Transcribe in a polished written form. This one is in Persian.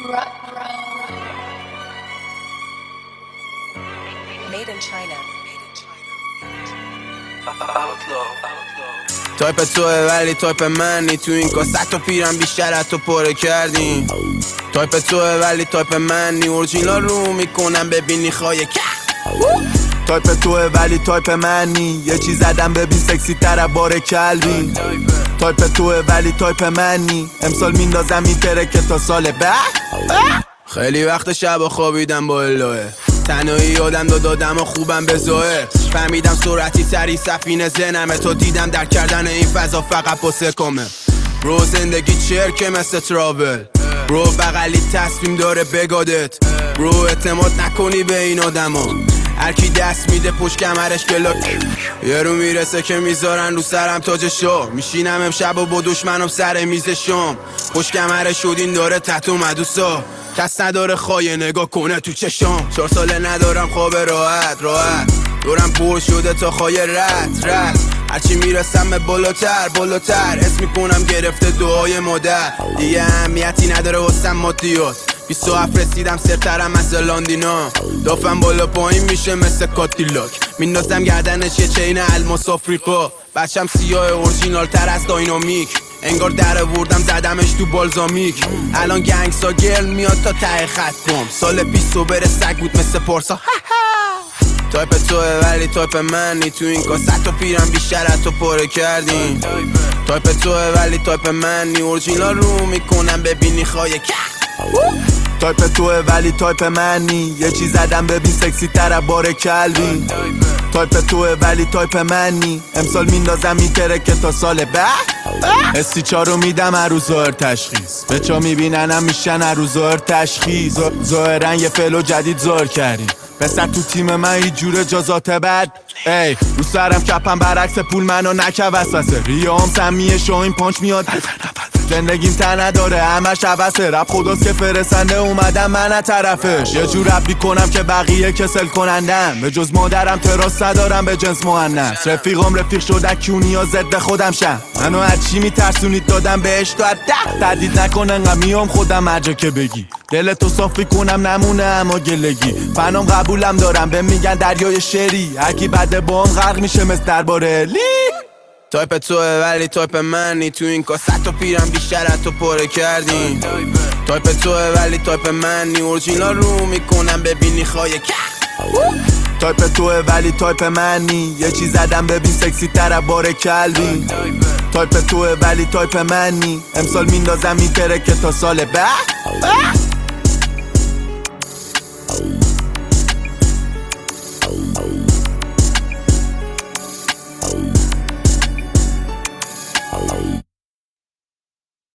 Made in China. تایپ توه ولی تایپ منی، تو این کاست و پیرم بیشتر از تو پاره کردیم. تایپ توه ولی تایپ منی، اورجینال رو میکنم ببینی خواهی تایپ توه ولی تایپ منی، یه چیز زدم ببین سکسی تر بار کلبی. تایپ توه ولی تایپ منی، امسال میندازم این ترکه تا سال بعد. خیلی وقت شب و خوابیدم با الهه، تنهایی یادم دادم و خوبم به ظاهر. فهمیدم سرعتی تری سفینه زنمه، تو دیدم در کردن این فضا فقط پسه کمه. برو زندگی چرکه مثل تراول، برو بغلی تصمیم داره بگادت. برو اعتماد نکنی به این آدما، هرکی دست میده پشت کمرش گلاک. یه رو میرسه که میذارن رو سرم تاج شو، میشینم امشب و با دشمنم سر میز شام. پشت کمرش شدین داره تتو مدوسا، کس نداره خواهی نگاه کنه تو چشام. 4 ساله ندارم خواب راحت دورم پر شده تا خواهی رد هرچی میرسم به بالاتر اسم میکنم گرفته دعای مادر. دیگه اهمیتی نداره واسم مادیات، 27 رسیدم سرترم مثل لاندینا. دافم بالا پایین میشه مثل کاتیلاک، میندازم گردنش یه چین الماس آفریقا. بچم سیاه اورجینال تر از داینامیک، انگار در وردم زدمش تو بالزامیک. الان گنگسا گرل میاد تا ته خط بم، سال 20 بره سگ بود مثل پارسا. تایپ توه ولی تایپ منی، تو این کاست و پیرم بیشتر از تو پاره کردیم. تایپ توه ولی تایپ منی، اورجینال رو میکنم ببینی خواهی تایپ توه ولی تایپ منی، یه چیز زدم ببین سکسی تر بار کلبی. تایپ توه ولی تایپ منی، امسال میندازم این ترکه تا سال بعد. استی چارو میدم هر روز ظاهر تشخیص، بچا میبیننم میشن هر روز ظاهر تشخیص. ظاهرن یه فلو جدید ظاهر کردیم، پسر تو تیم من هیچ جور جزات بد. ای رو سرم کپم برعکس پول منو نکه وسوسه، ریام سمیه شاین پانچ میاد. زندگیم تن نداره همش عوضه، رب خداست که فرستنده اومدم من از طرفش. یه جور رب کنم که بقیه کسل کنندم، به جز مادرم تراس ندارم به جنس مؤنث. رفیقام رفیق شدن کیونیا ضد خودم شم، منو از چی میترسونید دادم بهش تو 10. تردید نکن انقدر میام خودم هرجا که بگی، دلتو صافی کنم نمونه اما گلگی. فنام قبولم دارم به میگن دریای شری، هرکی بده با هم غرق میشه مثل درباره لی. تایپ توه ولی تایپ منی، تو این کاست و پیرم بیشتر از تو پاره کردیم. تایپ توه ولی تایپ منی، اورجینال رو میکنم ببینی خواهی تایپ توه ولی تایپ منی، یه چیز زدم ببین سکسی تر بار کلبی. تایپ توه ولی تایپ منی، امسال میندازم این ترکه تا سال بعد.